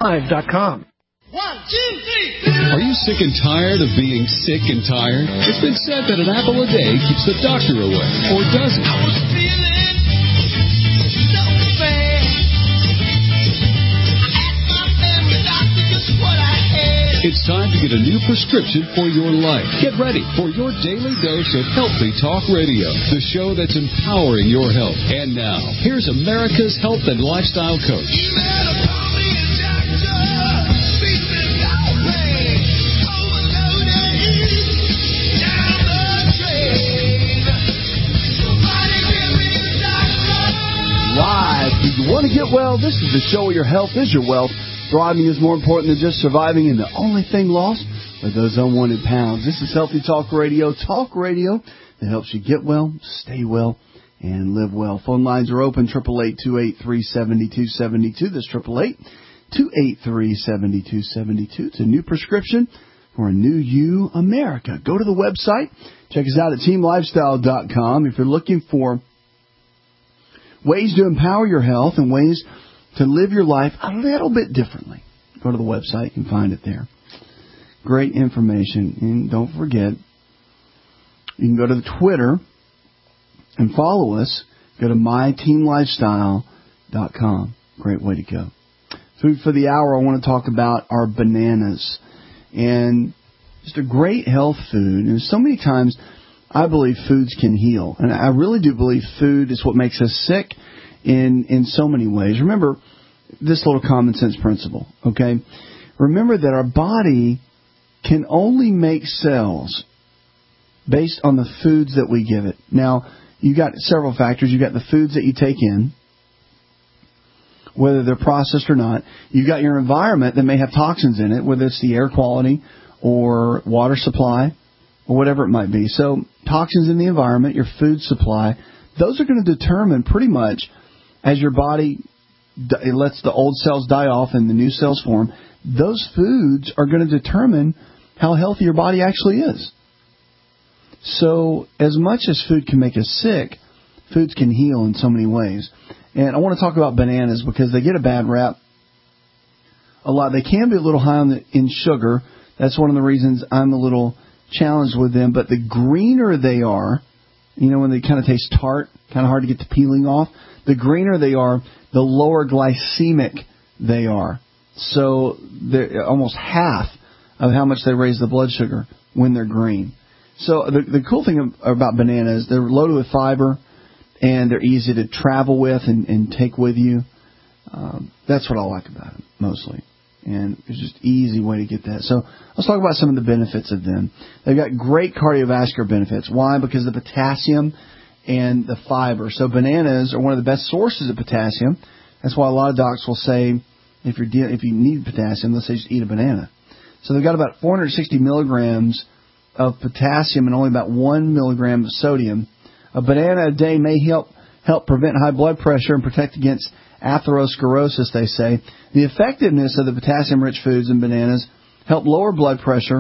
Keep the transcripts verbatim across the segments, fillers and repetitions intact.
live dot com. One, two, three. Are you sick and tired of being sick and tired? It's been said that an apple a day keeps the doctor away, or does it? I was feeling so bad. I asked my family doctor just what I had. It's time to get a new prescription for your life. Get ready for your daily dose of Healthy Talk Radio, the show that's empowering your health. And now, here's America's health and lifestyle coach. You better call me a doctor. Live. Do you want to get well? This is the show where your health is your wealth. Thriving is more important than just surviving, and the only thing lost are those unwanted pounds. This is Healthy Talk Radio, talk radio that helps you get well, stay well, and live well. Phone lines are open, eight eight eight, two eight three, seven two seven two. That's eight eight eight, two eight three, seven two seven two. It's a new prescription for a new you, America. Go to the website. Check us out at team lifestyle dot com. If you're looking for ways to empower your health and ways to live your life a little bit differently, go to the website. You can find it there. Great information. And don't forget, you can go to the Twitter and follow us. Go to my team lifestyle dot com. Great way to go. Food for the hour, I want to talk about our bananas. And just a great health food. And so many times I believe foods can heal. And I really do believe food is what makes us sick in, in so many ways. Remember this little common sense principle, okay? Remember that our body can only make cells based on the foods that we give it. Now, you got several factors. You got the foods that you take in, whether they're processed or not. You got your environment that may have toxins in it, whether it's the air quality or water supply or whatever it might be. So toxins in the environment, your food supply, those are going to determine pretty much as your body it lets the old cells die off and the new cells form, those foods are going to determine how healthy your body actually is. So as much as food can make us sick, foods can heal in so many ways. And I want to talk about bananas because they get a bad rap a lot. They can be a little high on the, in sugar. That's one of the reasons I'm a little challenged with them. But the greener they are, you know, when they kind of taste tart, kind of hard to get the peeling off, the greener they are, the lower glycemic they are. So they're almost half of how much they raise the blood sugar when they're green. So the, the cool thing about bananas, they're loaded with fiber, and they're easy to travel with and, and take with you. Um, that's what I like about them, mostly. And it's just an easy way to get that. So let's talk about some of the benefits of them. They've got great cardiovascular benefits. Why? Because of the potassium and the fiber. So bananas are one of the best sources of potassium. That's why a lot of docs will say, if you're de- if you need potassium, let's say just eat a banana. So they've got about four hundred sixty milligrams of potassium and only about one milligram of sodium. A banana a day may help help prevent high blood pressure and protect against atherosclerosis, they say. The effectiveness of the potassium-rich foods in bananas help lower blood pressure.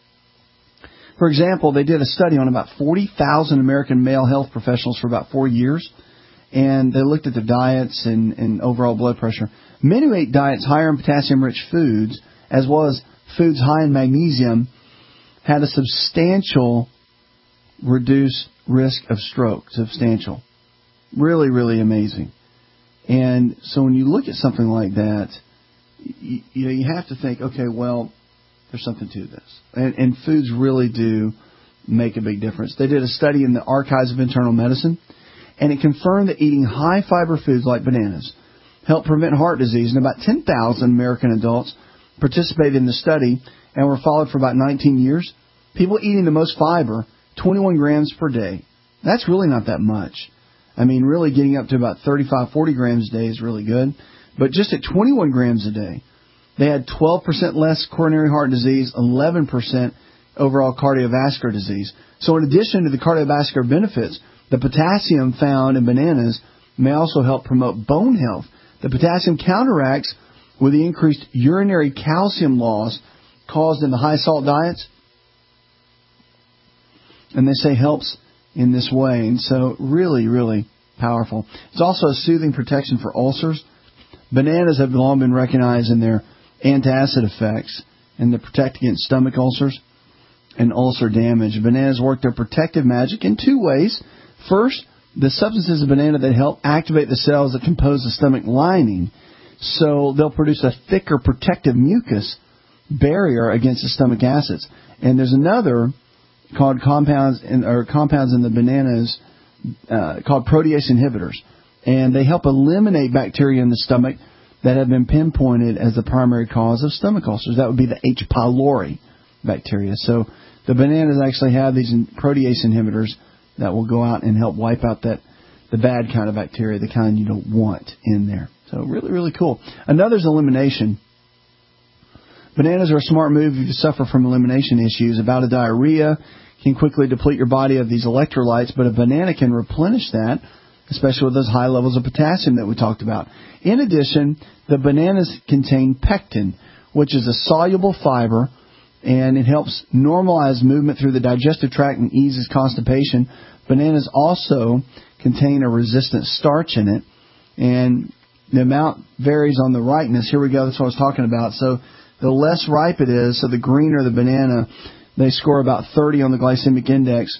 For example, they did a study on about forty thousand American male health professionals for about four years, and they looked at their diets and, and overall blood pressure. Men who ate diets higher in potassium-rich foods, as well as foods high in magnesium, had a substantial reduced risk of stroke. Substantial. Really, really amazing. And so when you look at something like that, you, you know, you have to think, okay, well, there's something to this. And, and foods really do make a big difference. They did a study in the Archives of Internal Medicine, and it confirmed that eating high-fiber foods like bananas helped prevent heart disease. And about ten thousand American adults participated in the study and were followed for about nineteen years. People eating the most fiber, twenty-one grams per day. That's really not that much. I mean, really getting up to about thirty-five, forty grams a day is really good. But just at twenty-one grams a day, they had twelve percent less coronary heart disease, eleven percent overall cardiovascular disease. So in addition to the cardiovascular benefits, the potassium found in bananas may also help promote bone health. The potassium counteracts with the increased urinary calcium loss caused in the high salt diets. And they say helps in this way. And so really, really powerful. It's also a soothing protection for ulcers. Bananas have long been recognized in their antacid effects and they protect against stomach ulcers and ulcer damage. Bananas work their protective magic in two ways. First, the substances of banana that help activate the cells that compose the stomach lining, so they'll produce a thicker protective mucus barrier against the stomach acids. And there's another called compounds in, or compounds in the bananas uh, called protease inhibitors, and they help eliminate bacteria in the stomach that have been pinpointed as the primary cause of stomach ulcers. That would be the H. pylori bacteria. So the bananas actually have these protease inhibitors that will go out and help wipe out that the bad kind of bacteria, the kind you don't want in there. So really, really cool. Another is elimination. Bananas are a smart move if you suffer from elimination issues. About a diarrhea can quickly deplete your body of these electrolytes, but a banana can replenish that, especially with those high levels of potassium that we talked about. In addition, the bananas contain pectin, which is a soluble fiber, and it helps normalize movement through the digestive tract and eases constipation. Bananas also contain a resistant starch in it, and the amount varies on the ripeness. Here we go, that's what I was talking about. So the less ripe it is, so the greener the banana, they score about thirty on the glycemic index.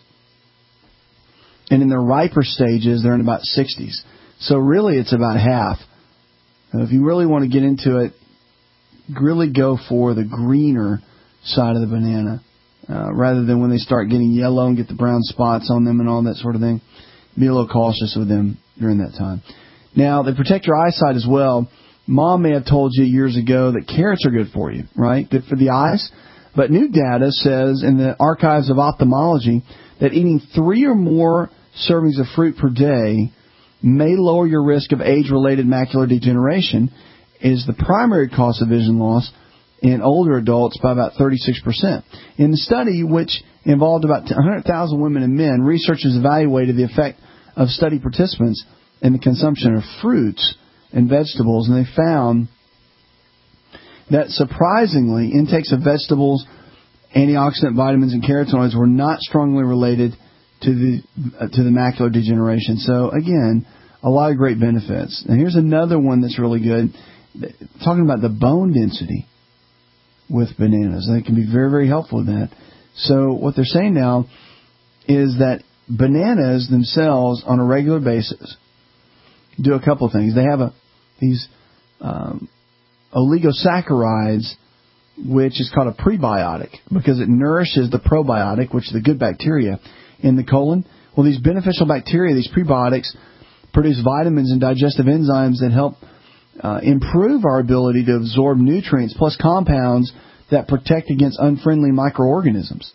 And in the riper stages, they're in about sixties. So really, it's about half. Now, if you really want to get into it, really go for the greener side of the banana, uh, rather than when they start getting yellow and get the brown spots on them and all that sort of thing. Be a little cautious with them during that time. Now, they protect your eyesight as well. Mom may have told you years ago that carrots are good for you, right? Good for the eyes. But new data says in the Archives of Ophthalmology that eating three or more servings of fruit per day may lower your risk of age-related macular degeneration, is the primary cause of vision loss in older adults by about thirty-six percent. In the study, which involved about one hundred thousand women and men, researchers evaluated the effect of study participants in the consumption of fruits and vegetables, and they found that surprisingly, intakes of vegetables, antioxidant vitamins, and carotenoids were not strongly related to the uh, to the macular degeneration. So again, a lot of great benefits. Now here's another one that's really good, talking about the bone density with bananas. They can be very, very helpful with that. So what they're saying now is that bananas themselves, on a regular basis, do a couple of things. They have a these um, oligosaccharides, which is called a prebiotic, because it nourishes the probiotic, which is the good bacteria in the colon. Well, these beneficial bacteria, these prebiotics, produce vitamins and digestive enzymes that help uh, improve our ability to absorb nutrients, plus compounds that protect against unfriendly microorganisms.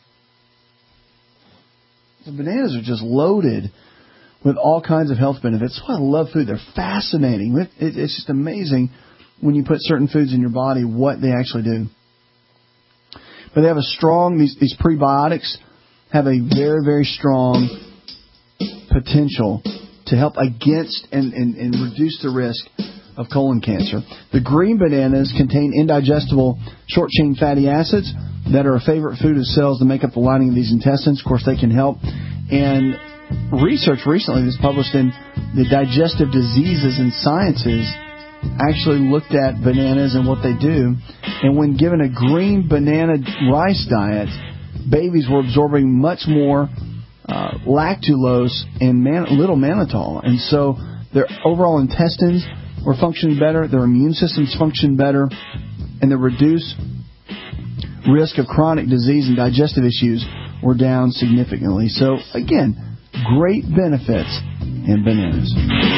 So bananas are just loaded with all kinds of health benefits. That's why I love food. They're fascinating. It's just amazing when you put certain foods in your body, what they actually do. But they have a strong, these, these prebiotics have a very, very strong potential to help against and, and, and reduce the risk of colon cancer. The green bananas contain indigestible short-chain fatty acids that are a favorite food of cells that make up the lining of these intestines. Of course, they can help. And research recently that's published in the Digestive Diseases and Sciences actually looked at bananas and what they do. And when given a green banana rice diet, babies were absorbing much more uh, lactulose and man- little mannitol. And so their overall intestines were functioning better, their immune systems functioned better, and the reduced risk of chronic disease and digestive issues were down significantly. So, again, great benefits in bananas.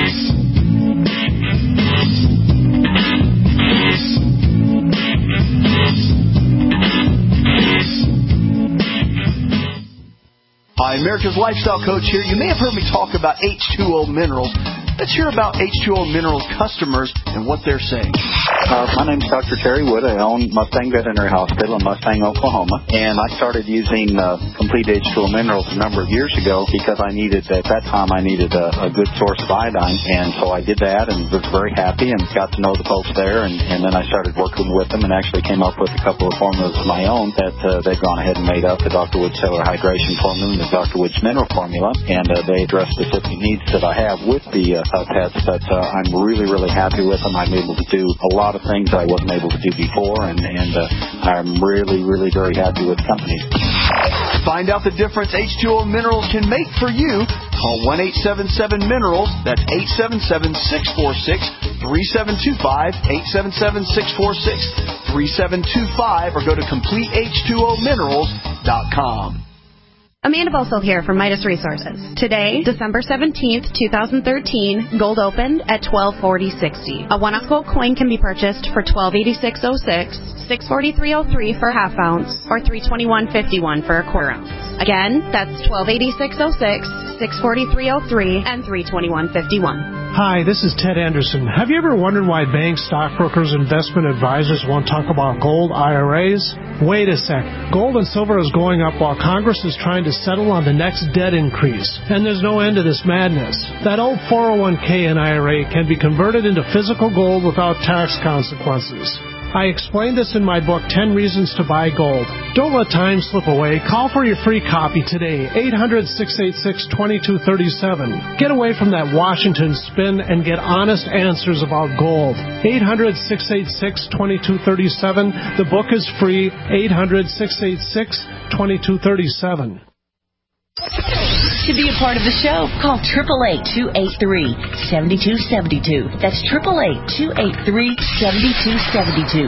Hi, America's Lifestyle Coach here. You may have heard me talk about H two O Minerals. Let's hear about H two O Minerals customers and what they're saying. Uh, my name's Doctor Terry Wood. I own Mustang Veterinary Hospital in Mustang, Oklahoma. And I started using uh, Complete H two O Minerals a number of years ago because I needed, at that time, I needed a, a good source of iodine. And so I did that and was very happy and got to know the folks there. And, and then I started working with them and actually came up with a couple of formulas of my own that uh, they've gone ahead and made up, the Doctor Wood Cellular Hydration Formula and the Doctor Wood's Mineral Formula. And uh, they address specific needs that I have with the uh, uh, pets. But uh, I'm really, really happy with them. I'm able to do a lot of of things I wasn't able to do before, and, and uh, I'm really, really very happy with the company. Find out the difference H two O Minerals can make for you. Call one eight seven seven minerals. That's eight seven seven, six four six, three seven two five, eight seven seven, six four six, three seven two five, or go to complete H two O minerals dot com. Amanda Bosold here from Midas Resources. Today, December seventeenth, twenty thirteen, gold opened at twelve forty sixty. A one ounce gold coin can be purchased for twelve eighty-six oh six, six forty-three oh three for a half ounce, or three twenty-one fifty-one for a quarter ounce. Again, that's twelve eighty-six oh six, six forty-three oh three, and three twenty-one fifty-one. Hi, this is Ted Anderson. Have you ever wondered why banks, stockbrokers, investment advisors won't talk about gold I R As? Wait a sec. Gold and silver is going up while Congress is trying to settle on the next debt increase. And there's no end to this madness. That old four oh one k and I R A can be converted into physical gold without tax consequences. I explained this in my book, ten Reasons to Buy Gold. Don't let time slip away. Call for your free copy today, eight hundred, six eight six, two two three seven. Get away from that Washington spin and get honest answers about gold. eight hundred, six eight six, two two three seven. The book is free, eight hundred, six eight six, two two three seven. To be a part of the show, call eight eight eight, two eight three, seven two seven two. That's eight eight eight, two eight three, seven two seven two.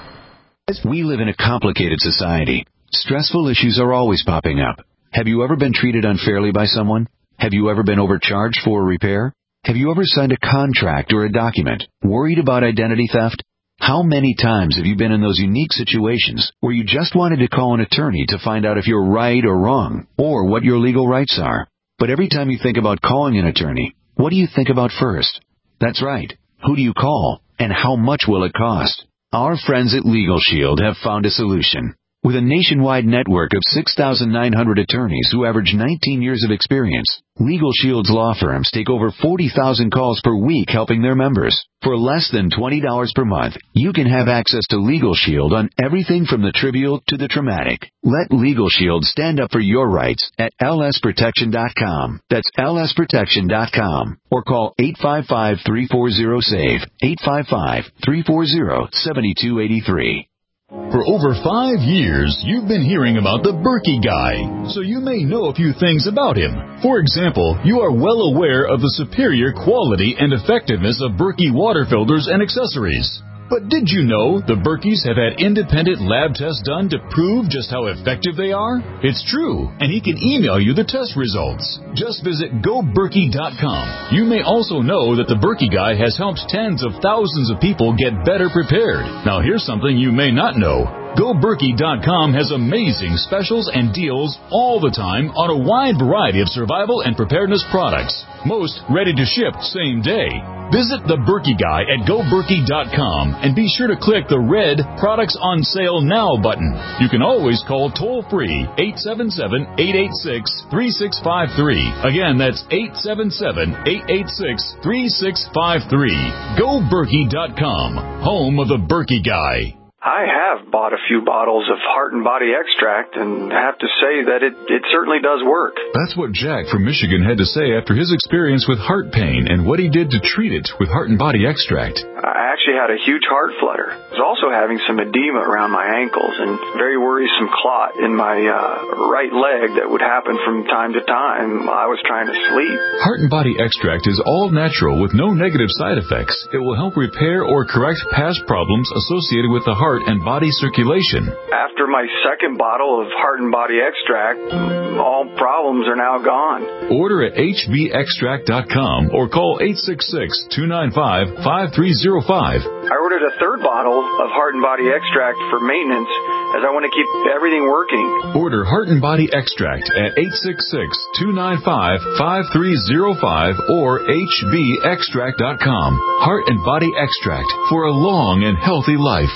We live in a complicated society. Stressful issues are always popping up. Have you ever been treated unfairly by someone? Have you ever been overcharged for a repair? Have you ever signed a contract or a document? Worried about identity theft? How many times have you been in those unique situations where you just wanted to call an attorney to find out if you're right or wrong, or what your legal rights are? But every time you think about calling an attorney, what do you think about first? That's right. Who do you call, and how much will it cost? Our friends at Legal Shield have found a solution. With a nationwide network of six thousand nine hundred attorneys who average nineteen years of experience, Legal Shield's law firms take over forty thousand calls per week helping their members. For less than twenty dollars per month, you can have access to Legal Shield on everything from the trivial to the traumatic. Let Legal Shield stand up for your rights at L S protection dot com. That's L S protection dot com. Or call eight five five, three four zero, S A V E, eight five five, three four zero, seven two eight three. For over five years, you've been hearing about the Berkey Guy, so you may know a few things about him. For example, you are well aware of the superior quality and effectiveness of Berkey water filters and accessories. But did you know the Berkeys have had independent lab tests done to prove just how effective they are? It's true, and he can email you the test results. Just visit go berkey dot com. You may also know that the Berkey Guy has helped tens of thousands of people get better prepared. Now here's something you may not know. go berkey dot com has amazing specials and deals all the time on a wide variety of survival and preparedness products. Most ready to ship same day. Visit the Berkey Guy at go berkey dot com and be sure to click the red Products on Sale Now button. You can always call toll-free eight seven seven, eight eight six, three six five three. Again, that's eight seven seven, eight eight six, three six five three. go berkey dot com, home of the Berkey Guy. I have bought a few bottles of Heart and Body Extract and have to say that it, it certainly does work. That's what Jack from Michigan had to say after his experience with heart pain and what he did to treat it with Heart and Body Extract. I actually had a huge heart flutter. I was also having some edema around my ankles and very worrisome clot in my uh, right leg that would happen from time to time while I was trying to sleep. Heart and Body Extract is all natural with no negative side effects. It will help repair or correct past problems associated with the heart and body circulation. After my second bottle of Heart and Body Extract, all problems are now gone. Order at H B extract dot com or call eight six six, two nine five, five three zero five. I ordered a third bottle of Heart and Body Extract for maintenance as I want to keep everything working. Order Heart and Body Extract at eight six six, two nine five, five three zero five or H B extract dot com. Heart and Body Extract for a long and healthy life.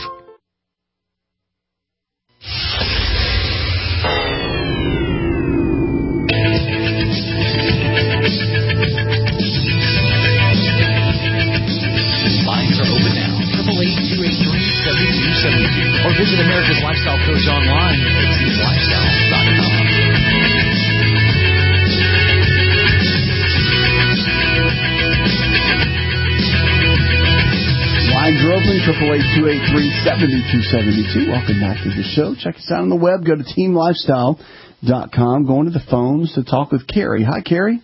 Or visit America's Lifestyle Coach online at team lifestyle dot com. Ryan Groveman, eight eight eight, two eight three, seven two seven two. Welcome back to the show. Check us out on the web. Go to team lifestyle dot com. Going to the phones to talk with Carrie. Hi, Carrie.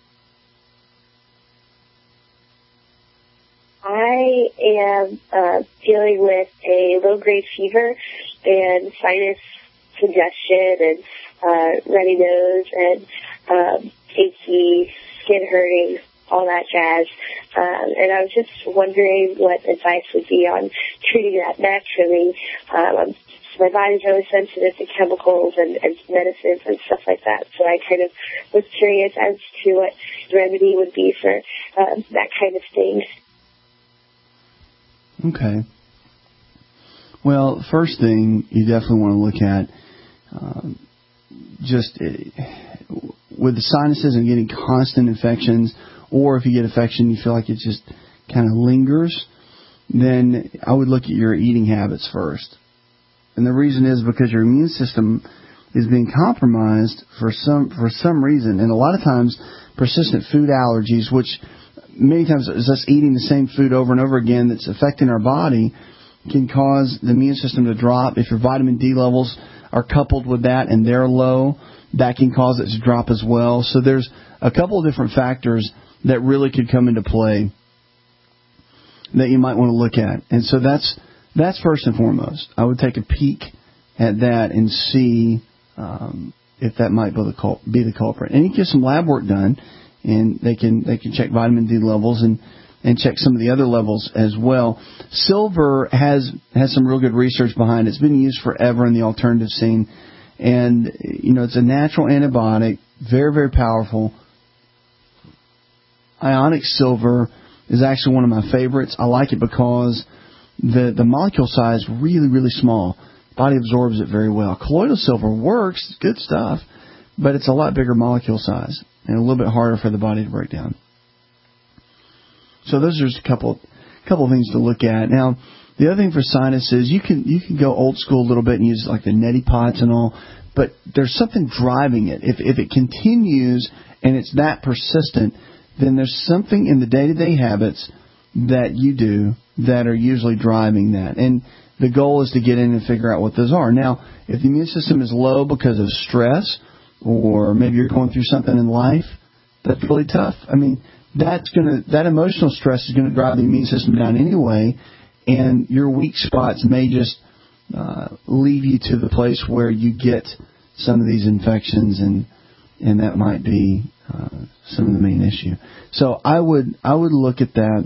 I am uh, dealing with a low-grade fever and sinus congestion and uh, runny nose and um, achy, skin hurting, all that jazz. Um, and I was just wondering what advice would be on treating that naturally. Um, my body's really sensitive to chemicals and, and medicines and stuff like that. So I kind of was curious as to what the remedy would be for um, that kind of thing. Okay. Well, first thing you definitely want to look at, um, just uh, with the sinuses and getting constant infections, or if you get infection, you feel like it just kind of lingers, then I would look at your eating habits first. And the reason is because your immune system is being compromised for some for some reason. And a lot of times, persistent food allergies, which many times is us eating the same food over and over again that's affecting our body, can cause the immune system to drop. If your vitamin D levels are coupled with that and they're low, that can cause it to drop as well. So there's a couple of different factors that really could come into play that you might want to look at. And so that's that's first and foremost. I would take a peek at that and see um, if that might be the, cul- be the culprit. And you can get some lab work done, and they can they can check vitamin D levels and, and check some of the other levels as well. Silver has has some real good research behind it. It's been used forever in the alternative scene. And, you know, it's a natural antibiotic, very, very powerful. Ionic silver is actually one of my favorites. I like it because the, the molecule size is really, really small. The body absorbs it very well. Colloidal silver works, it's good stuff, but it's a lot bigger molecule size and a little bit harder for the body to break down. So those are just a couple, couple of things to look at. Now, the other thing for sinuses, you can you can go old school a little bit and use like the neti pots and all, but there's something driving it. If if it continues and it's that persistent, then there's something in the day-to-day habits that you do that are usually driving that. And the goal is to get in and figure out what those are. Now, if the immune system is low because of stress, or maybe you're going through something in life that's really tough, I mean, that's gonna that emotional stress is going to drive the immune system down anyway. And your weak spots may just uh, leave you to the place where you get some of these infections, and and that might be uh, some of the main issue. So I would I would look at that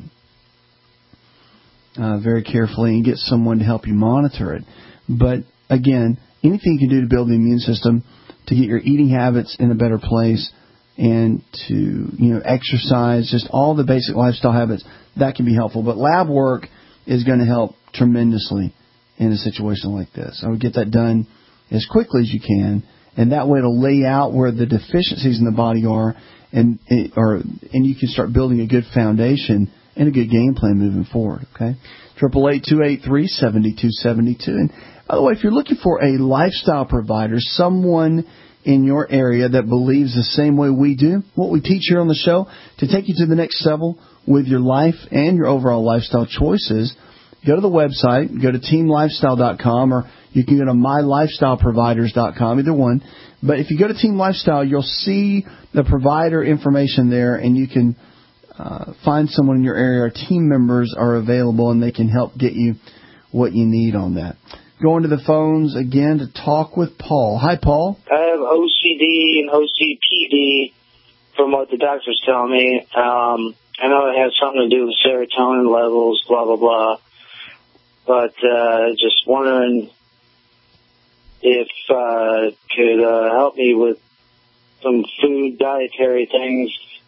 uh, very carefully and get someone to help you monitor it. But again, anything you can do to build the immune system, to get your eating habits in a better place, and to you know exercise, just all the basic lifestyle habits, that can be helpful. But lab work is going to help tremendously in a situation like this. I would get that done as quickly as you can, and that way it'll lay out where the deficiencies in the body are, and or and you can start building a good foundation and a good game plan moving forward. Okay, triple eight two eight three seventy two seventy two. And by the way, if you're looking for a lifestyle provider, someone in your area that believes the same way we do, what we teach here on the show, to take you to the next level with your life and your overall lifestyle choices, go to the website, go to team lifestyle dot com, or you can go to my lifestyle providers dot com, either one. But if you go to Team Lifestyle, you'll see the provider information there, and you can uh, find someone in your area. Our team members are available, and they can help get you what you need on that. Going to the phones again to talk with Paul. Hi, Paul. I have O C D and O C P D from what the doctors tell me. Um, I know it has something to do with serotonin levels, blah, blah, blah. But uh, just wondering if uh, could uh, help me with some food, dietary things.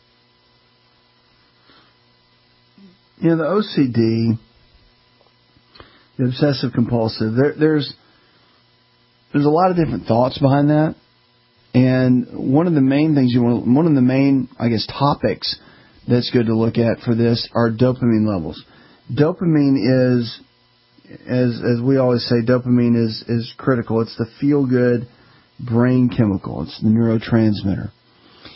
You know, the O C D, the obsessive compulsive, there, there's there's a lot of different thoughts behind that. And one of the main things you want, one of the main, I guess, topics that's good to look at for this are dopamine levels. Dopamine is, as as we always say, dopamine is, is critical. It's the feel-good brain chemical. It's the neurotransmitter.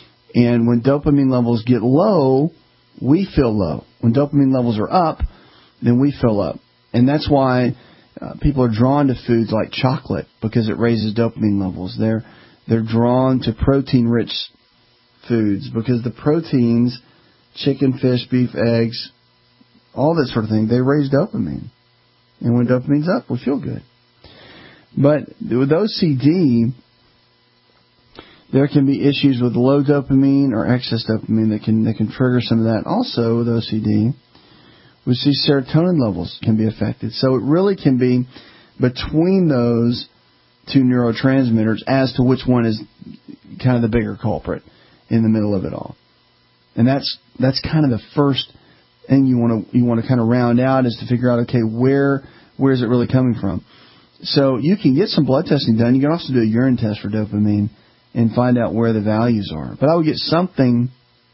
And when dopamine levels get low, we feel low. When dopamine levels are up, then we fill up. And that's why uh, people are drawn to foods like chocolate, because it raises dopamine levels. They're they're drawn to protein-rich foods because the proteins, chicken, fish, beef, eggs, all that sort of thing, they raise dopamine. And when dopamine's up, we feel good. But with O C D, there can be issues with low dopamine or excess dopamine that can that can trigger some of that. Also, with O C D, we see serotonin levels can be affected. So it really can be between those two neurotransmitters as to which one is kind of the bigger culprit in the middle of it all. And that's that's kind of the first thing you want to you want to kind of round out, is to figure out, okay, where where is it really coming from? So you can get some blood testing done. You can also do a urine test for dopamine and find out where the values are. But I would get something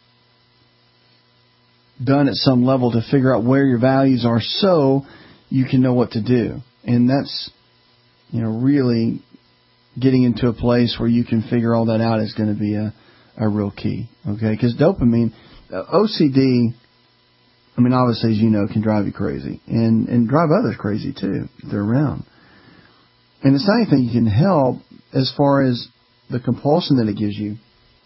done at some level to figure out where your values are so you can know what to do. And that's, you know, really getting into a place where you can figure all that out is going to be a, a real key. Okay? Because dopamine, uh, O C D, I mean, obviously, as you know, can drive you crazy. And, and drive others crazy, too, if they're around. And it's not anything you can help as far as the compulsion that it gives you.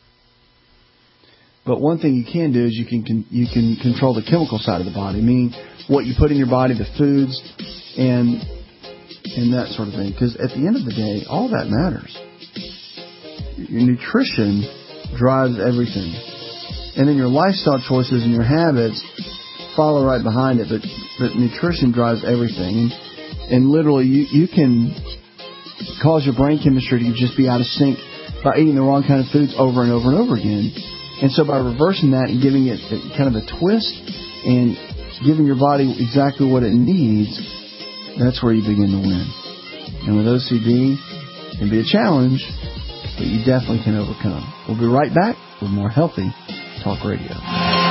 But one thing you can do is you can you can control the chemical side of the body, meaning what you put in your body, the foods, and and that sort of thing. Because at the end of the day, all that matters. Your nutrition drives everything. And then your lifestyle choices and your habits follow right behind it. But, but nutrition drives everything. And, and literally, you, you can cause your brain chemistry to just be out of sync by eating the wrong kind of foods over and over and over again. And so by reversing that and giving it kind of a twist and giving your body exactly what it needs, that's where you begin to win. And with O C D, it can be a challenge, but you definitely can overcome. We'll be right back with more Healthy Talk Radio.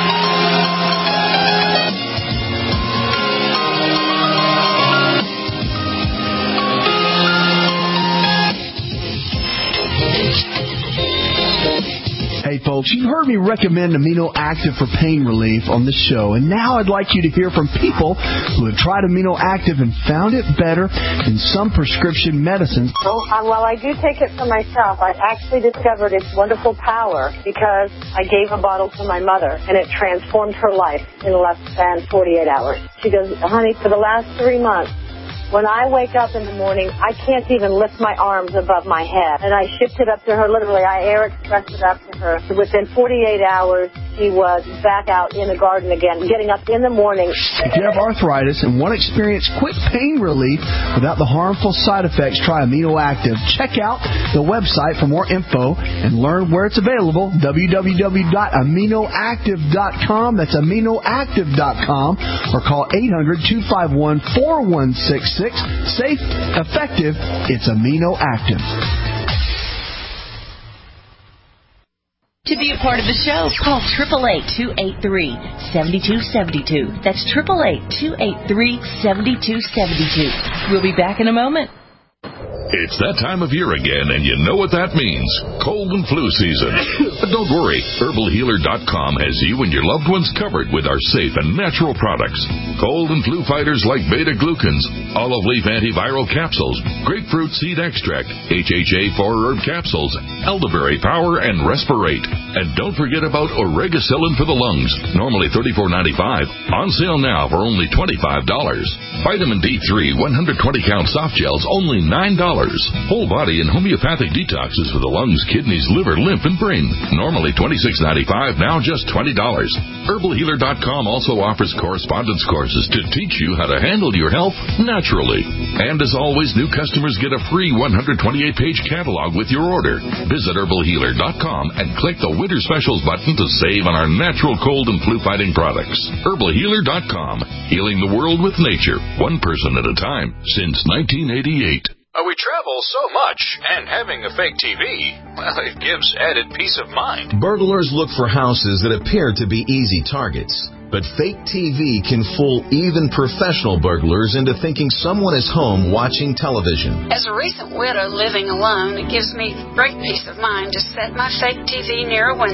Hey folks, you've heard me recommend Amino Active for pain relief on the show, and now I'd like you to hear from people who have tried Amino Active and found it better than some prescription medicines. Well, uh, well, I do take it for myself. I actually discovered its wonderful power because I gave a bottle to my mother, and it transformed her life in less than forty-eight hours. She goes, honey, for the last three months, when I wake up in the morning, I can't even lift my arms above my head. And I shipped it up to her, literally, I air expressed it up to her. Within forty-eight hours, she was back out in the garden again, getting up in the morning. If you have arthritis and want to experience quick pain relief without the harmful side effects, try Amino Active. Check out the website for more info and learn where it's available, w w w dot amino active dot com. That's amino active dot com. Or call eight hundred, two five one, four one six six. Safe, effective, it's Amino Active. To be a part of the show, call eight eight eight, two eight three, seven two seven two. That's eight eight eight, two eight three, seven two seven two. We'll be back in a moment. It's that time of year again, and you know what that means. Cold and flu season. But don't worry, herbal healer dot com has you and your loved ones covered with our safe and natural products. Cold and flu fighters like beta-glucans, olive leaf antiviral capsules, grapefruit seed extract, H H A four herb capsules, elderberry power, and respirate. And don't forget about oregacillin for the lungs, normally thirty-four ninety-five, on sale now for only twenty-five dollars. Vitamin D three one hundred twenty count soft gels, only nine dollars. Whole body and homeopathic detoxes for the lungs, kidneys, liver, lymph, and brain. Normally twenty-six ninety-five, now just twenty dollars. herbal healer dot com also offers correspondence courses to teach you how to handle your health naturally. And as always, new customers get a free one hundred twenty-eight page catalog with your order. Visit herbal healer dot com and click the Winter Specials button to save on our natural cold and flu fighting products. herbal healer dot com, healing the world with nature, one person at a time, since nineteen eighty-eight. Uh, we travel so much, and having a fake T V, well, it gives added peace of mind. Burglars look for houses that appear to be easy targets. But fake T V can fool even professional burglars into thinking someone is home watching television. As a recent widow living alone, it gives me great peace of mind to set my fake T V near a window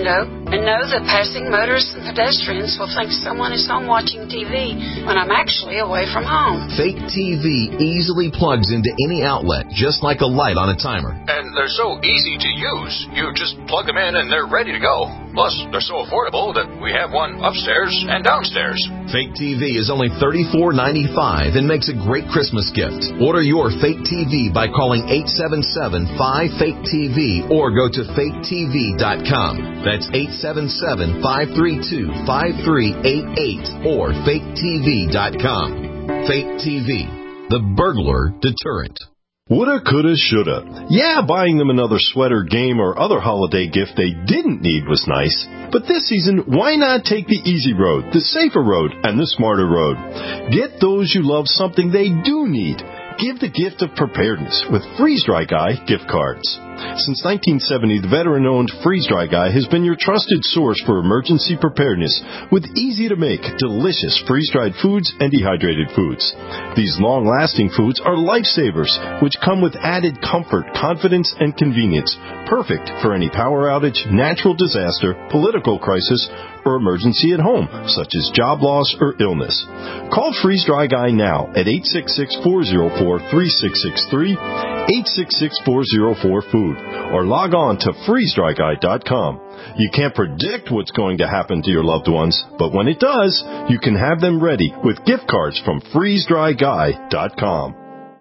and know that passing motorists and pedestrians will think someone is home watching T V when I'm actually away from home. Fake T V easily plugs into any outlet, just like a light on a timer. And they're so easy to use. You just plug them in and they're ready to go. Plus, they're so affordable that we have one upstairs and downstairs. Fake T V is only thirty-four ninety-five and makes a great Christmas gift. Order your Fake T V by calling eight seven seven, five, fake T V or go to fake T V dot com. That's eight seven seven, five three two, five three eight eight or fake T V dot com. Fake T V, the burglar deterrent. Woulda, coulda, shoulda. Yeah, buying them another sweater, game, or other holiday gift they didn't need was nice. But this season, why not take the easy road, the safer road, and the smarter road? Get those you love something they do need. Give the gift of preparedness with Freeze Dry Guy gift cards. Since nineteen seventy, the veteran-owned Freeze Dry Guy has been your trusted source for emergency preparedness with easy-to-make, delicious freeze-dried foods and dehydrated foods. These long-lasting foods are lifesavers, which come with added comfort, confidence, and convenience, perfect for any power outage, natural disaster, political crisis, or emergency at home, such as job loss or illness. Call Freeze Dry Guy now at eight six six, four zero four, three six six three, eight six six, four zero four, food, or log on to freeze dry guy dot com. You can't predict what's going to happen to your loved ones, but when it does, you can have them ready with gift cards from freeze dry guy dot com.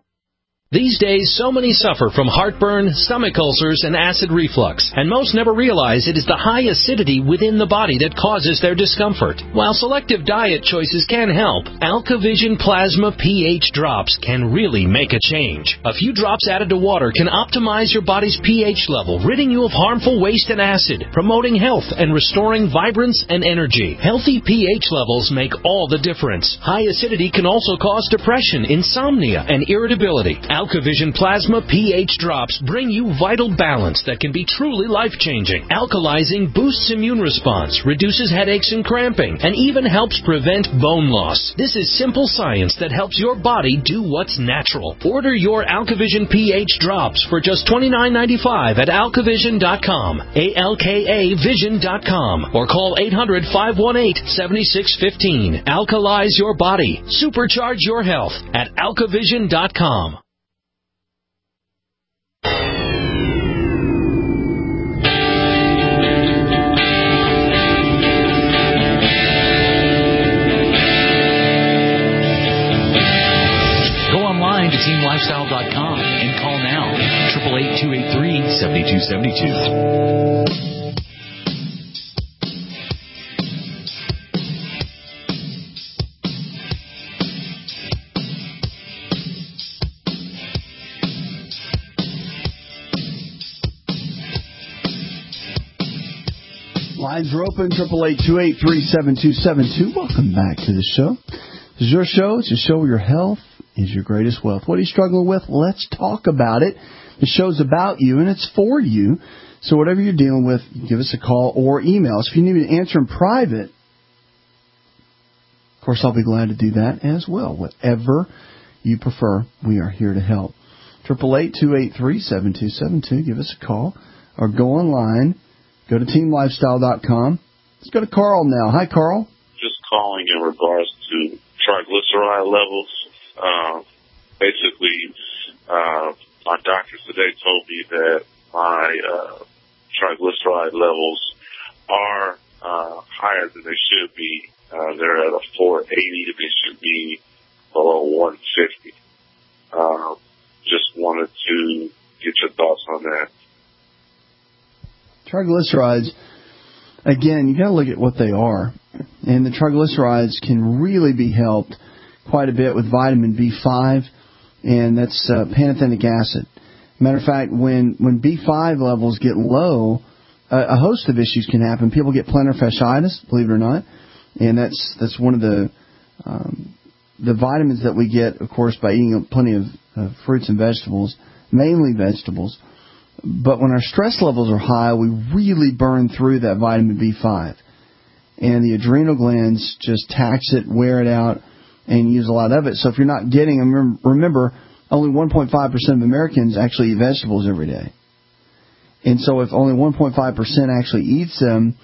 These days, so many suffer from heartburn, stomach ulcers, and acid reflux, and most never realize it is the high acidity within the body that causes their discomfort. While selective diet choices can help, AlkaVision Plasma pH drops can really make a change. A few drops added to water can optimize your body's pH level, ridding you of harmful waste and acid, promoting health and restoring vibrance and energy. Healthy pH levels make all the difference. High acidity can also cause depression, insomnia, and irritability. AlkaVision Plasma pH drops bring you vital balance that can be truly life-changing. Alkalizing boosts immune response, reduces headaches and cramping, and even helps prevent bone loss. This is simple science that helps your body do what's natural. Order your AlkaVision pH drops for just twenty-nine ninety-five at alkavision dot com, A L K A vision dot com, or call eight hundred, five one eight, seven six one five. Alkalize your body. Supercharge your health at alkavision dot com. to team lifestyle dot com and call now, eight eight eight, two eight three, seven two seven two. Lines are open, eight eight eight, two eight three, seven two seven two. Welcome back to the show. This is your show. It's a show where your health is your greatest wealth. What are you struggling with? Let's talk about it. The show's about you, and it's for you. So whatever you're dealing with, give us a call or email us. If you need an answer in private, of course, I'll be glad to do that as well. Whatever you prefer, we are here to help. eight eight eight, two eight three, seven two seven two. Give us a call or go online. Go to team lifestyle dot com. Let's go to Carl now. Hi, Carl. Just calling in regards to triglyceride levels. Uh, basically, uh, my doctor today told me that my uh, triglyceride levels are uh, higher than they should be. Uh, they're at a four eighty, and they should be below one fifty. Uh, just wanted to get your thoughts on that. Triglycerides, again, you got to look at what they are. And the triglycerides can really be helped quite a bit with vitamin B five, and that's uh, pantothenic acid. Matter of fact, when, when B five levels get low, uh, a host of issues can happen. People get plantar fasciitis, believe it or not, and that's that's one of the um, the vitamins that we get, of course, by eating plenty of uh, fruits and vegetables, mainly vegetables. But when our stress levels are high, we really burn through that vitamin B five. And the adrenal glands just tax it, wear it out, and use a lot of it. So if you're not getting them, remember, only one point five percent of Americans actually eat vegetables every day. And so if only one point five percent actually eats them,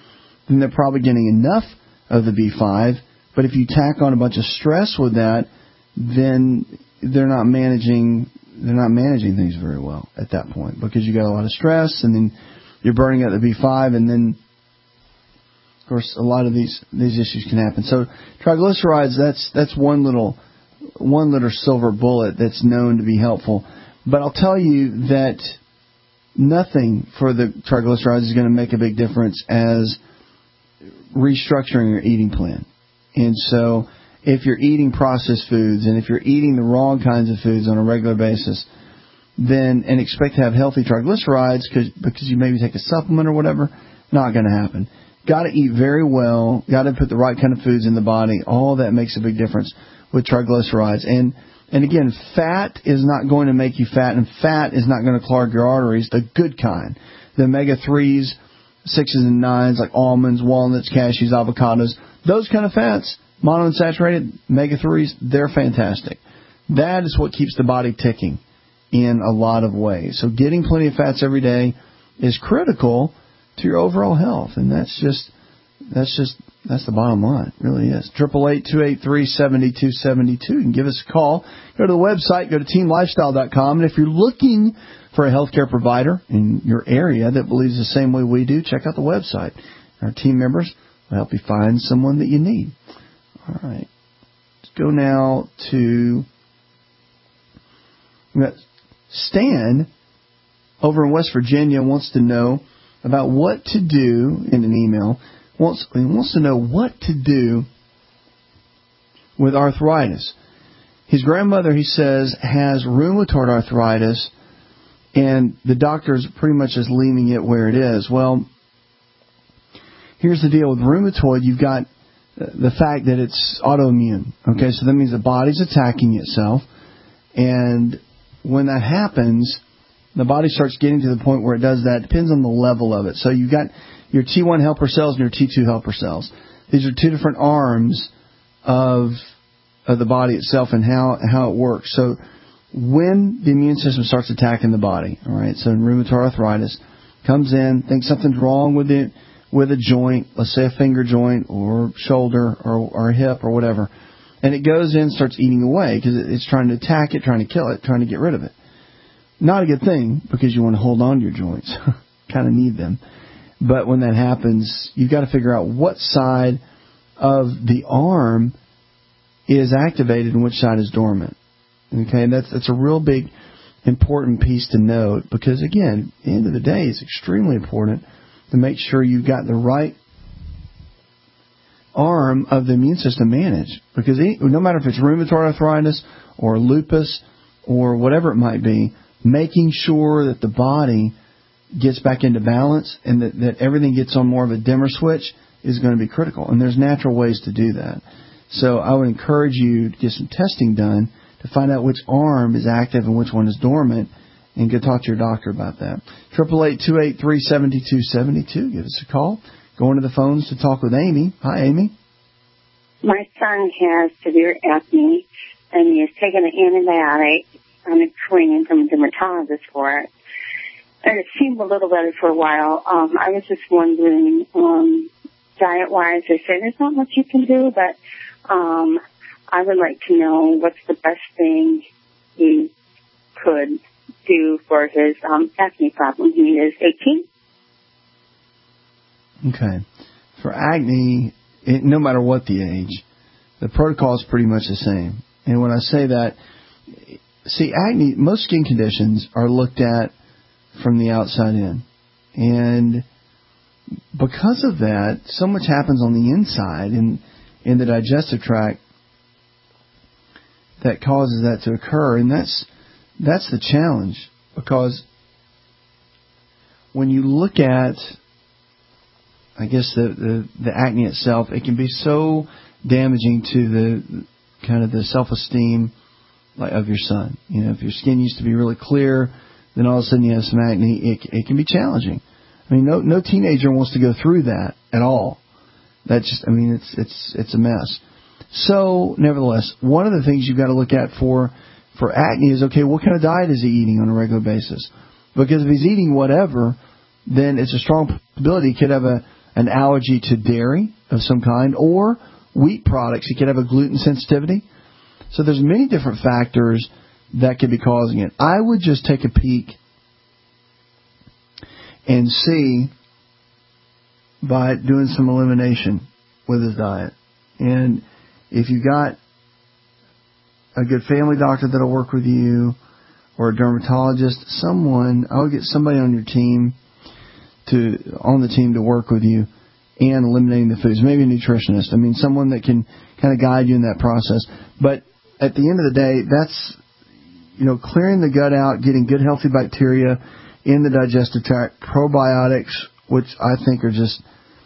then they're probably getting enough of the B five. But if you tack on a bunch of stress with that, then they're not managing they're not managing things very well at that point, because you got a lot of stress, and then you're burning out the B five, and then of course a lot of these these issues can happen. So triglycerides, that's that's one little one little silver bullet that's known to be helpful. But I'll tell you that nothing for the triglycerides is going to make a big difference as restructuring your eating plan. And so if you're eating processed foods, and if you're eating the wrong kinds of foods on a regular basis, then and expect to have healthy triglycerides cause, because you maybe take a supplement or whatever, not going to happen. Got to eat very well. Got to put the right kind of foods in the body. All that makes a big difference with triglycerides. And and again, fat is not going to make you fat, and fat is not going to clog your arteries. The good kind, the omega threes, sixes, and nines, like almonds, walnuts, cashews, avocados, those kind of fats, monounsaturated, omega threes, they're fantastic. That is what keeps the body ticking in a lot of ways. So getting plenty of fats every day is critical to your overall health, and that's just that's just that's the bottom line. It really is. Triple eight two eight three seventy two seventy two. You can give us a call. Go to the website. Go to team lifestyle dot com, and if you're looking for a healthcare provider in your area that believes the same way we do, check out the website. Our team members will help you find someone that you need. All right. Let's go now to Stan over in West Virginia wants to know about what to do in an email. Wants, he wants to know what to do with arthritis. His grandmother, he says, has rheumatoid arthritis, and the doctor's pretty much just leaving it where it is. Well, here's the deal with rheumatoid. You've got the fact that it's autoimmune. Okay, so that means the body's attacking itself, and when that happens, the body starts getting to the point where it does that. It depends on the level of it. So you've got your T one helper cells and your T two helper cells. These are two different arms of of the body itself and how, how it works. So when the immune system starts attacking the body, all right, so rheumatoid arthritis comes in, thinks something's wrong with it, with a joint, let's say a finger joint or shoulder or, or a hip or whatever, and it goes in and starts eating away because it's trying to attack it, trying to kill it, trying to get rid of it. Not a good thing, because you want to hold on to your joints. Kind of need them. But when that happens, you've got to figure out what side of the arm is activated and which side is dormant. Okay, and that's, that's a real big, important piece to note, because, again, at the end of the day, it's extremely important to make sure you've got the right arm of the immune system managed. Because no matter if it's rheumatoid arthritis or lupus or whatever it might be, making sure that the body gets back into balance and that, that everything gets on more of a dimmer switch is going to be critical. And there's natural ways to do that. So I would encourage you to get some testing done to find out which arm is active and which one is dormant, and go talk to your doctor about that. Triple eight two eight three seventy two seventy two. Give us a call. Go into the phones to talk with Amy. Hi, Amy. My son has severe acne, and he has taken an antibiotic. I'm waiting from a dermatologist for it. And it seemed a little better for a while. Um, I was just wondering, um, diet-wise, they say there's not much you can do, but um, I would like to know what's the best thing he could do for his um, acne problem. He is eighteen. Okay. For acne, it, no matter what the age, the protocol is pretty much the same. And when I say that, see, acne, most skin conditions are looked at from the outside in. And because of that, so much happens on the inside in, in the digestive tract that causes that to occur. And that's that's the challenge, because when you look at, I guess, the, the, the acne itself, it can be so damaging to the kind of the self-esteem like of your son. You know, if your skin used to be really clear, then all of a sudden you have some acne, it, it can be challenging. I mean, no no teenager wants to go through that at all. That's just, I mean, it's it's it's a mess. So, nevertheless, one of the things you've got to look at for for acne is, okay, what kind of diet is he eating on a regular basis? Because if he's eating whatever, then it's a strong possibility he could have a, an allergy to dairy of some kind, or wheat products. You could have a gluten sensitivity. So there's many different factors that could be causing it. I would just take a peek and see by doing some elimination with his diet. And if you got a good family doctor that'll work with you, or a dermatologist, someone, I would get somebody on your team to on the team to work with you and eliminating the foods. Maybe a nutritionist. I mean, someone that can kind of guide you in that process. But at the end of the day, that's, you know, clearing the gut out, getting good healthy bacteria in the digestive tract, probiotics, which I think are just,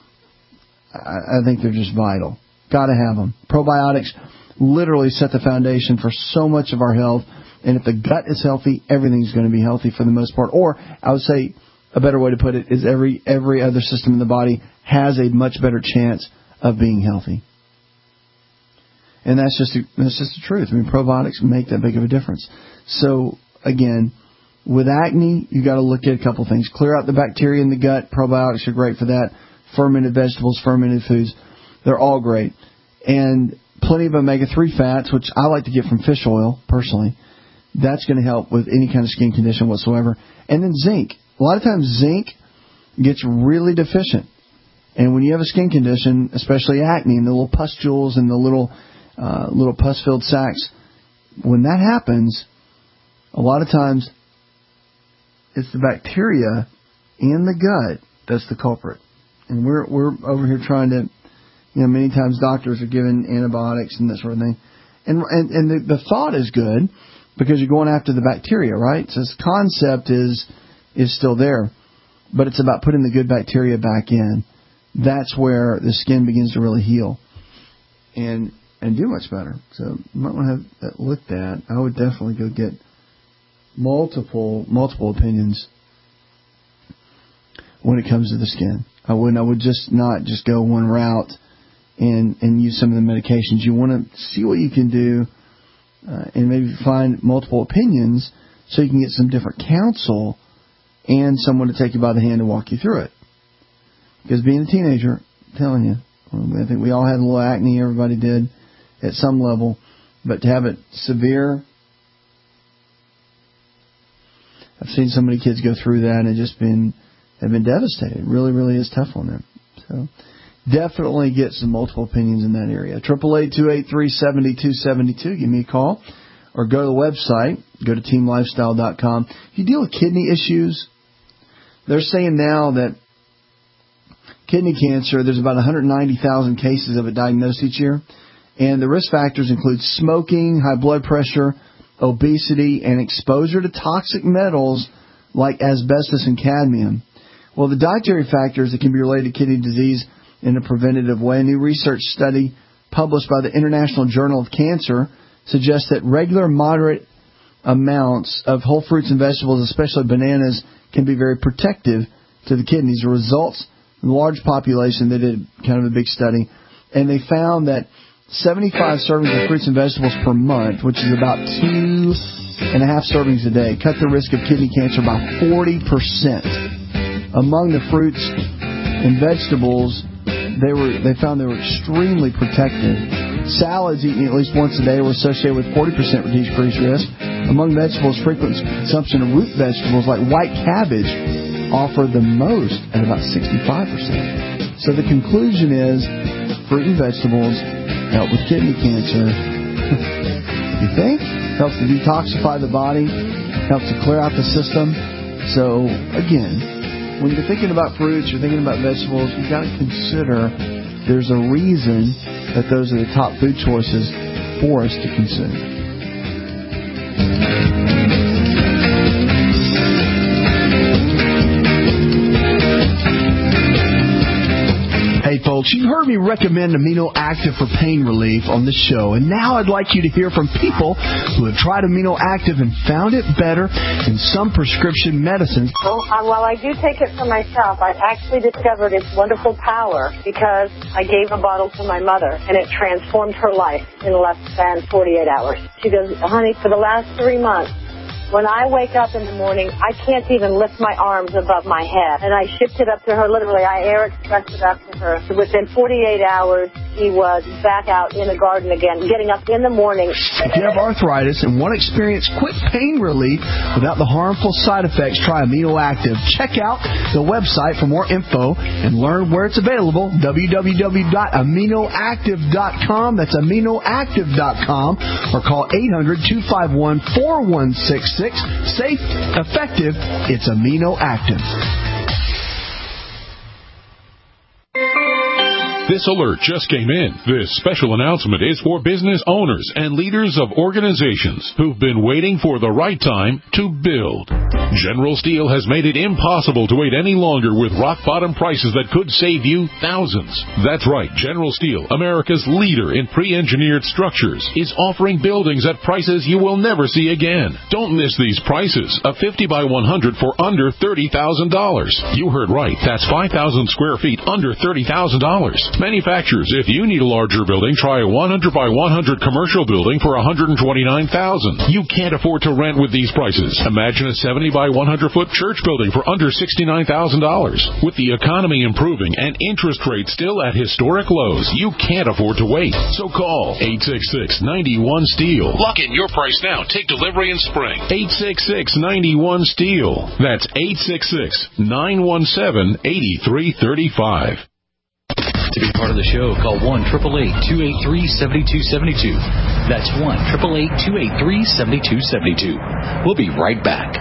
I think they're just vital. Got to have them. Probiotics literally set the foundation for so much of our health. And if the gut is healthy, everything's going to be healthy for the most part. Or I would say a better way to put it is every every other system in the body has a much better chance of being healthy. And that's just a, that's just the truth. I mean, probiotics make that big of a difference. So again, with acne, you got to look at a couple things. Clear out the bacteria in the gut. Probiotics are great for that. Fermented vegetables, fermented foods, they're all great. And plenty of omega three fats, which I like to get from fish oil personally. That's going to help with any kind of skin condition whatsoever. And then zinc. A lot of times zinc gets really deficient. And when you have a skin condition, especially acne and the little pustules and the little uh, little pus-filled sacs, when that happens, a lot of times it's the bacteria in the gut that's the culprit. And we're we're over here trying to, you know, many times doctors are giving antibiotics and that sort of thing. And and, and the, the thought is good, because you're going after the bacteria, right? So this concept is is still there, but it's about putting the good bacteria back in. That's where the skin begins to really heal and and do much better. So you might want to have that looked at. I would definitely go get multiple multiple opinions when it comes to the skin. I wouldn't. I would just not just go one route and and use some of the medications. You want to see what you can do. Uh, and maybe find multiple opinions so you can get some different counsel and someone to take you by the hand and walk you through it. Because being a teenager, I'm telling you, I think we all had a little acne, everybody did at some level, but to have it severe, I've seen so many kids go through that and just been have been devastated. It really, really is tough on them. So definitely get some multiple opinions in that area. eight eight eight, two eight three, seven two seven two. Give me a call. Or go to the website. Go to team lifestyle dot com. If you deal with kidney issues, they're saying now that kidney cancer, there's about one hundred ninety thousand cases of it diagnosed each year. And the risk factors include smoking, high blood pressure, obesity, and exposure to toxic metals like asbestos and cadmium. Well, the dietary factors that can be related to kidney disease in a preventative way. A new research study published by the International Journal of Cancer suggests that regular moderate amounts of whole fruits and vegetables, especially bananas, can be very protective to the kidneys. The results, in a large population, they did kind of a big study, and they found that seventy-five servings of fruits and vegetables per month, which is about two and a half servings a day, cut the risk of kidney cancer by forty percent. Among the fruits and vegetables, They were. They found they were extremely protective. Salads eaten at least once a day were associated with forty percent decreased risk. Among vegetables, frequent consumption of root vegetables like white cabbage offer the most at about sixty-five percent. So the conclusion is fruit and vegetables help with kidney cancer. You think? Helps to detoxify the body, helps to clear out the system. So again, when you're thinking about fruits, you're thinking about vegetables, you've got to consider there's a reason that those are the top food choices for us to consume. Hey folks, you've heard me recommend Amino Active for pain relief on this show, and now I'd like you to hear from people who have tried Amino Active and found it better than some prescription medicines. Well, uh, while I do take it for myself, I've actually discovered its wonderful power because I gave a bottle to my mother, and it transformed her life in less than forty-eight hours. She goes, honey, for the last three months, When I wake up in the morning, I can't even lift my arms above my head. And I shipped it up to her, literally. I air expressed it up to her. So within forty-eight hours, he was back out in the garden again, getting up in the morning. If you have arthritis and want to experience quick pain relief without the harmful side effects, try Amino Active. Check out the website for more info and learn where it's available, w w w dot amino active dot com. That's amino active dot com. Or call eight hundred, two five one, four one six six. Safe, effective, it's Amino Active. This alert just came in. This special announcement is for business owners and leaders of organizations who've been waiting for the right time to build. General Steel has made it impossible to wait any longer with rock-bottom prices that could save you thousands. That's right. General Steel, America's leader in pre-engineered structures, is offering buildings at prices you will never see again. Don't miss these prices. A fifty by one hundred for under thirty thousand dollars. You heard right. That's five thousand square feet under thirty thousand dollars. Manufacturers, if you need a larger building, try a one hundred by one hundred commercial building for one hundred twenty-nine thousand dollars. You can't afford to rent with these prices. Imagine a seventy by one hundred foot church building for under sixty-nine thousand dollars. With the economy improving and interest rates still at historic lows, you can't afford to wait. So call eight six six, nine one, STEEL. Lock in your price now. Take delivery in spring. eight six six, nine one, STEEL. That's eight six six, nine one seven, eight three three five. To be part of the show, call one eight eight eight, two eight three, seven two seven two. That's one eight eight eight, two eight three, seven two seven two. We'll be right back.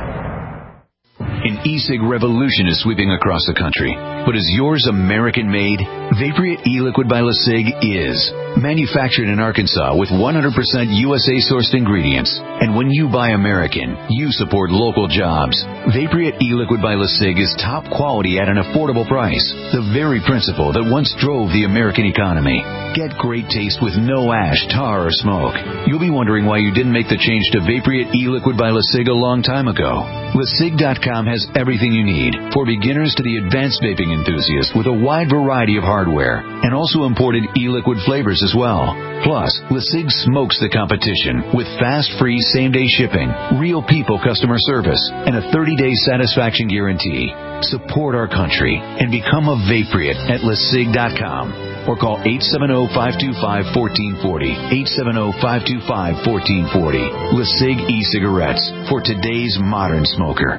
An e-cig revolution is sweeping across the country. But is yours American-made? Vaporeate e-liquid by LeSig is. Manufactured in Arkansas with one hundred percent U S A-sourced ingredients. And when you buy American, you support local jobs. Vaporeate e-liquid by LeSig is top quality at an affordable price. The very principle that once drove the American economy. Get great taste with no ash, tar, or smoke. You'll be wondering why you didn't make the change to Vaporeate e-liquid by LeSig a long time ago. Le Sig dot com has everything you need, for beginners to the advanced vaping enthusiast, with a wide variety of hardware, and also imported e-liquid flavors as well. Plus, LeSig smokes the competition with fast, free, same-day shipping, real people customer service, and a thirty-day satisfaction guarantee. Support our country and become a Vaporeate at Le Sig dot com. Or call eight seven zero, five two five, one four four zero, eight seven zero, five two five, one four four zero. LeSig e-cigarettes for today's modern smoker.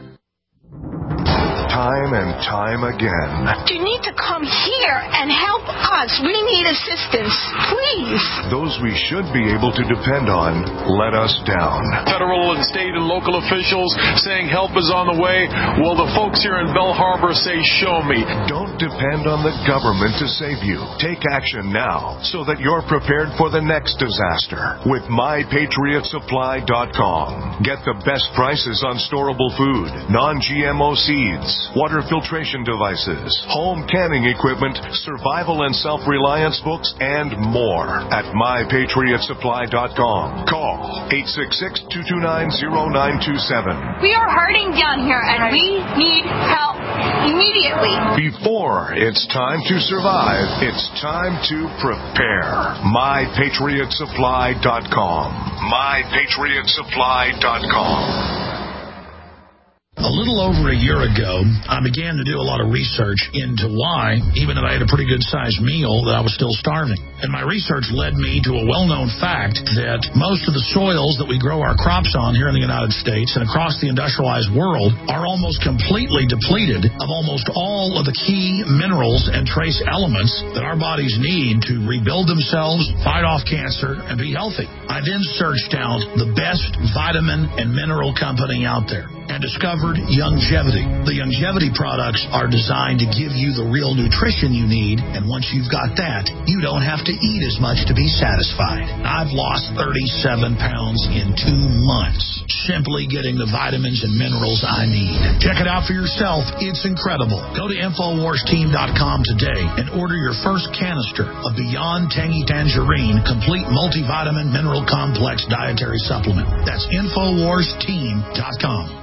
Time and time again. You need to come here and help us. We need assistance, please. Those we should be able to depend on let us down. Federal and state and local officials saying help is on the way. Well, the folks here in Belle Harbor say, show me. Don't depend on the government to save you. Take action now so that you're prepared for the next disaster with my patriot supply dot com. Get the best prices on storable food, non G M O seeds, water filtration devices, home canning equipment, survival and self-reliance books, and more at my patriot supply dot com. Call eight six six, two two nine, zero nine two seven. We are hurting down here, and we need help immediately. Before it's time to survive, it's time to prepare. my patriot supply dot com. my patriot supply dot com. A little over a year ago, I began to do a lot of research into why, even if I had a pretty good-sized meal, that I was still starving. And my research led me to a well-known fact that most of the soils that we grow our crops on here in the United States and across the industrialized world are almost completely depleted of almost all of the key minerals and trace elements that our bodies need to rebuild themselves, fight off cancer, and be healthy. I then searched out the best vitamin and mineral company out there and discovered Youngevity. The Youngevity products are designed to give you the real nutrition you need, and once you've got that, you don't have to eat as much to be satisfied. I've lost thirty-seven pounds in two months simply getting the vitamins and minerals I need. Check it out for yourself. It's incredible. Go to infowars team dot com today and order your first canister of Beyond Tangy Tangerine Complete Multivitamin Mineral Complex Dietary Supplement. That's infowars team dot com.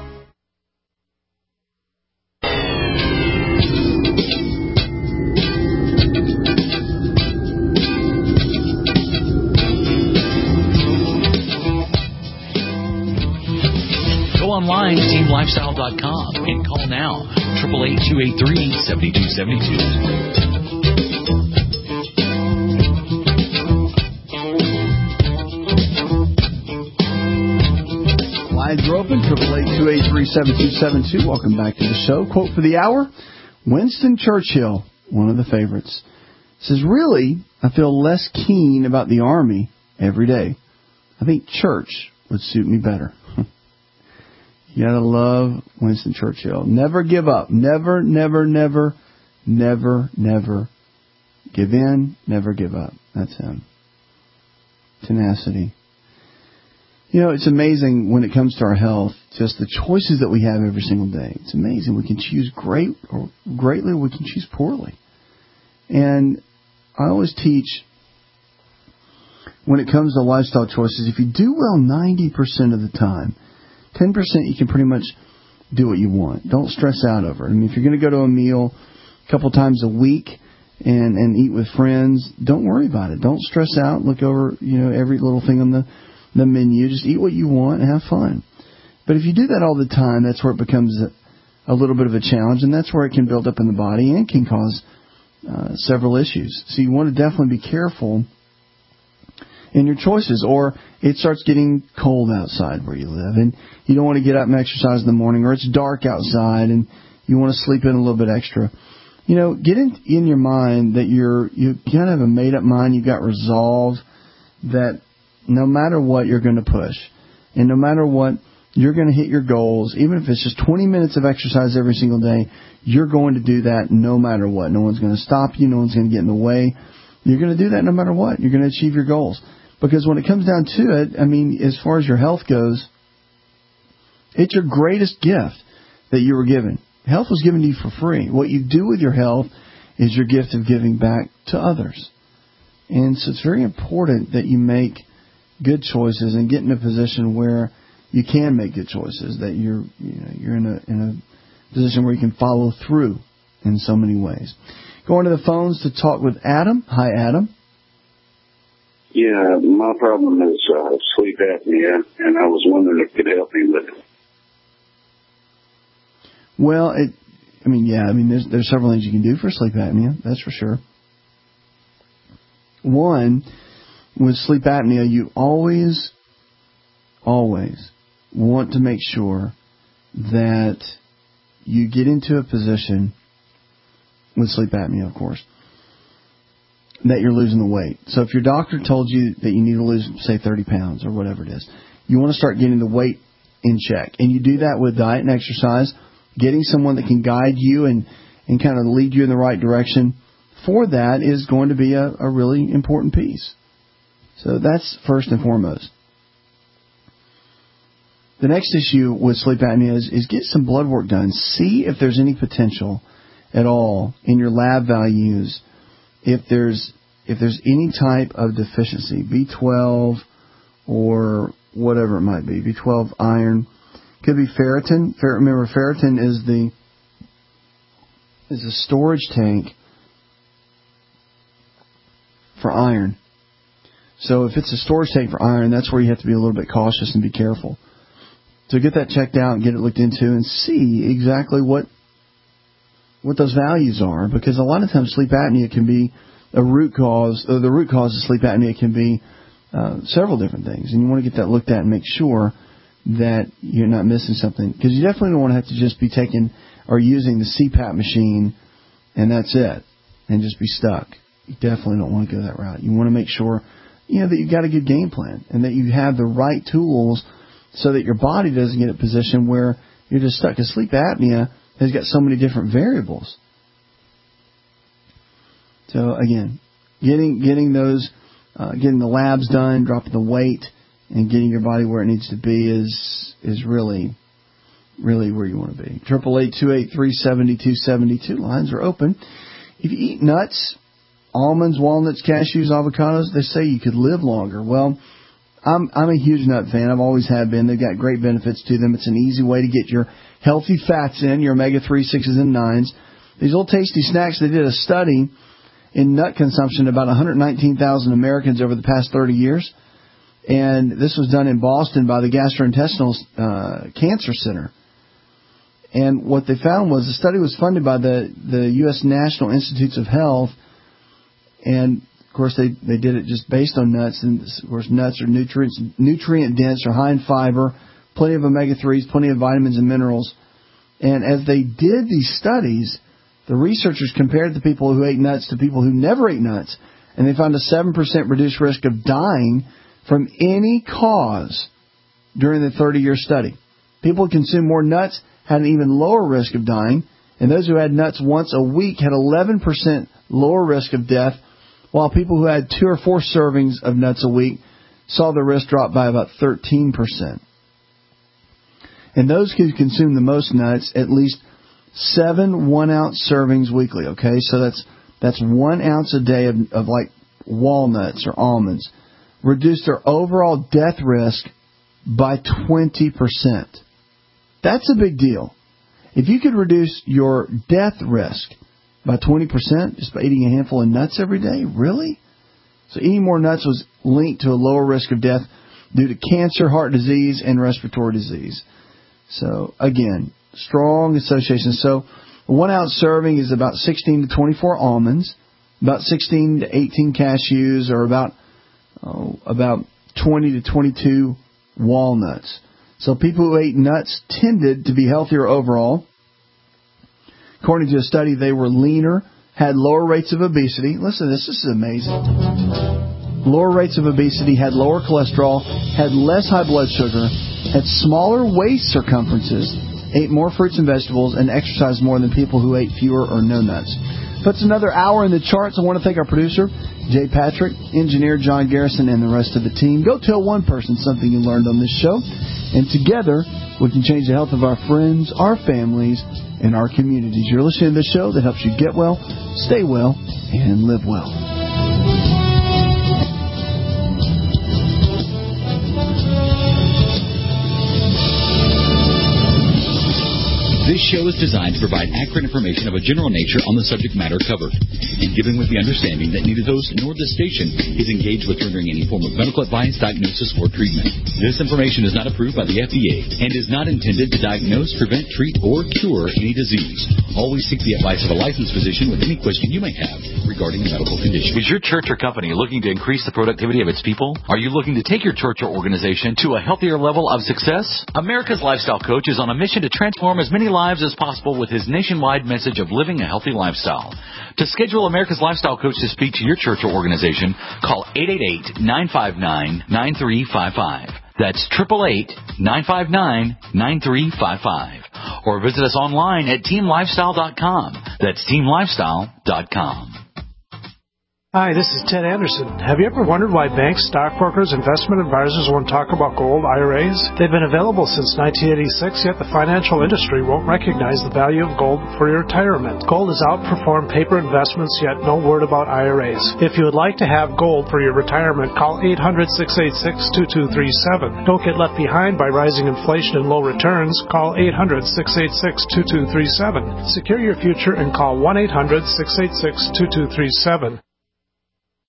online, team lifestyle dot com, and call now, eight eight eight, two eight three, seven two seven two. Lines are open, eight eight eight, two eight three, seven two seven two. Welcome back to the show. Quote for the hour, Winston Churchill, one of the favorites, says, really, I feel less keen about the Army every day. I think church would suit me better. You gotta love Winston Churchill. Never give up. Never, never, never, never, never give in. Never give up. That's him. Tenacity. You know, it's amazing when it comes to our health, just the choices that we have every single day. It's amazing. We can choose great or greatly, or we can choose poorly. And I always teach, when it comes to lifestyle choices, if you do well ninety percent of the time, ten percent you can pretty much do what you want. Don't stress out over it. I mean, if you're going to go to a meal a couple times a week and, and eat with friends, don't worry about it. Don't stress out. Look over, you know, every little thing on the the menu. Just eat what you want and have fun. But if you do that all the time, that's where it becomes a, a little bit of a challenge, and that's where it can build up in the body and can cause uh, several issues. So you want to definitely be careful in your choices, or it starts getting cold outside where you live, and you don't want to get up and exercise in the morning, or it's dark outside and you want to sleep in a little bit extra. You know, get in, in your mind that you're, you kind of have a made-up mind, you've got resolve that no matter what, you're going to push. And no matter what, you're going to hit your goals. Even if it's just twenty minutes of exercise every single day, you're going to do that no matter what. No one's going to stop you. No one's going to get in the way. You're going to do that no matter what. You're going to achieve your goals. Because when it comes down to it, I mean, as far as your health goes, it's your greatest gift that you were given. Health was given to you for free. What you do with your health is your gift of giving back to others. And so it's very important that you make good choices and get in a position where you can make good choices, that you're, you know, you're in a, in a position where you can follow through in so many ways. Going to the phones to talk with Adam. Hi, Adam. Yeah, my problem is uh, sleep apnea, and I was wondering if you could help me with it. Well, it, I mean, yeah, I mean, there's, there's several things you can do for sleep apnea, that's for sure. One, with sleep apnea, you always, always want to make sure that you get into a position, with sleep apnea, of course, that you're losing the weight. So if your doctor told you that you need to lose, say, thirty pounds or whatever it is, you want to start getting the weight in check. And you do that with diet and exercise, getting someone that can guide you and, and kind of lead you in the right direction for that is going to be a, a really important piece. So that's first and foremost. The next issue with sleep apnea is, is get some blood work done. See if there's any potential at all in your lab values, if there's if there's any type of deficiency, B twelve or whatever it might be, B twelve, iron, could be ferritin. Remember, ferritin is the is a storage tank for iron. So if it's a storage tank for iron, that's where you have to be a little bit cautious and be careful. So get that checked out and get it looked into and see exactly what what those values are. Because a lot of times sleep apnea can be a root cause, or the root cause of sleep apnea can be uh, several different things. And you want to get that looked at and make sure that you're not missing something. Because you definitely don't want to have to just be taking or using the C PAP machine and that's it, and just be stuck. You definitely don't want to go that route. You want to make sure, you know, that you've got a good game plan and that you have the right tools so that your body doesn't get in a position where you're just stuck. Because sleep apnea has got so many different variables. So again, getting getting those, uh, getting the labs done, dropping the weight, and getting your body where it needs to be is is really, really where you want to be. Triple eight two eight three seventy two seventy two. Lines are open. If you eat nuts, almonds, walnuts, cashews, avocados, they say you could live longer. Well, I'm I'm a huge nut fan. I've always have been. They've got great benefits to them. It's an easy way to get your healthy fats in, your omega three, sixes, and nines. These little tasty snacks, they did a study in nut consumption about one hundred nineteen thousand Americans over the past thirty years. And this was done in Boston by the Gastrointestinal uh, Cancer Center. And what they found was the study was funded by the, the U S National Institutes of Health. And, of course, they, they did it just based on nuts. And, of course, nuts are nutrients, nutrient-dense, are high in fiber, plenty of omega threes, plenty of vitamins and minerals. And as they did these studies, the researchers compared the people who ate nuts to people who never ate nuts. And they found a seven percent reduced risk of dying from any cause during the thirty-year study. People who consumed more nuts had an even lower risk of dying, and those who had nuts once a week had eleven percent lower risk of death, while people who had two or four servings of nuts a week saw the risk drop by about thirteen percent. And those who consume the most nuts, at least seven one-ounce servings weekly, okay? So that's that's one ounce a day of, of like walnuts or almonds, reduced their overall death risk by twenty percent. That's a big deal. If you could reduce your death risk by twenty percent just by eating a handful of nuts every day, really? So eating more nuts was linked to a lower risk of death due to cancer, heart disease, and respiratory disease. So, again, strong association. So, a one-ounce serving is about sixteen to twenty-four almonds, about sixteen to eighteen cashews, or about oh, about twenty to twenty-two walnuts. So people who ate nuts tended to be healthier overall. According to a study, they were leaner, had lower rates of obesity. Listen to this. This is amazing. Lower rates of obesity, had lower cholesterol, had less high blood sugar, had smaller waist circumferences, ate more fruits and vegetables, and exercised more than people who ate fewer or no nuts. Puts another hour in the charts. I want to thank our producer, Jay Patrick, engineer John Garrison, and the rest of the team. Go tell one person something you learned on this show, and together we can change the health of our friends, our families, and our communities. You're listening to the show that helps you get well, stay well, and live well. This show is designed to provide accurate information of a general nature on the subject matter covered, and given with the understanding that neither host nor this station is engaged with rendering any form of medical advice, diagnosis, or treatment. This information is not approved by the F D A and is not intended to diagnose, prevent, treat, or cure any disease. Always seek the advice of a licensed physician with any question you may have regarding a medical condition. Is your church or company looking to increase the productivity of its people? Are you looking to take your church or organization to a healthier level of success? America's Lifestyle Coach is on a mission to transform as many lives as possible with his nationwide message of living a healthy lifestyle. To schedule America's Lifestyle Coach to speak to your church or organization, call eight eight eight, nine five nine, nine three five five. That's eight eight eight, nine five nine, nine three five five. Or visit us online at team lifestyle dot com. That's team lifestyle dot com. Hi, this is Ted Anderson. Have you ever wondered why banks, stockbrokers, investment advisors won't talk about gold I R As? They've been available since nineteen eighty-six, yet the financial industry won't recognize the value of gold for your retirement. Gold has outperformed paper investments, yet no word about I R As. If you would like to have gold for your retirement, call eight hundred, six eight six, two two three seven. Don't get left behind by rising inflation and low returns. Call eight hundred, six eight six, two two three seven. Secure your future and call one eight hundred, six eight six, two two three seven.